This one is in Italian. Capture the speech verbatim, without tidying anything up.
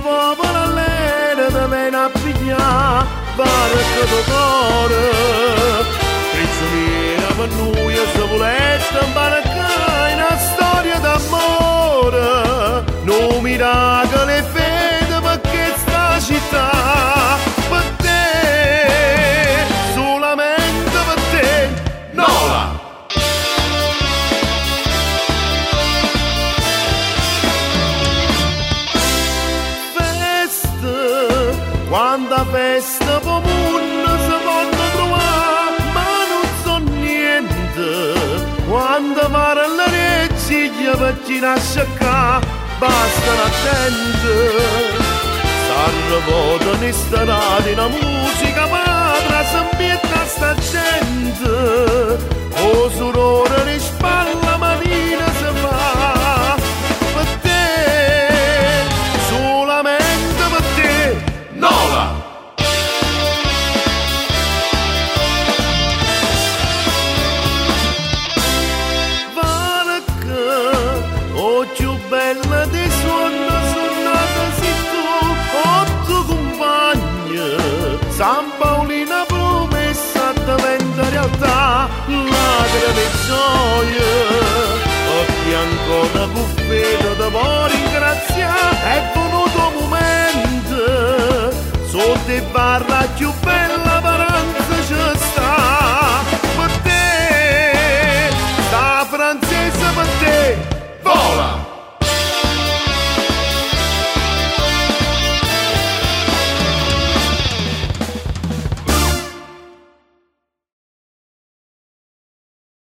popolo all'era da me a pigliare, pare che tu cuore. Prigioniera per noi se volete imbarcare una storia d'amore. Non miracolo e fede perché sta città per te, solamente per te. Nola! Quanta festa comune si può trovare, ma non so niente. Quando mare alla reggiglia per chi nasce qua, bastano attenti. S'arrivata in strada una musica padra, s'ambienta sta gente. O sorore di spalla manina si fa, per te, solamente per te. Nola! Vale che o più bella di suono sono nata si tu, otto compagni. San Paolina promessa diventa realtà, madre di gioia. Occhi ancora buffeto da può ringraziare, è venuto un momento. Sotto e barra più bella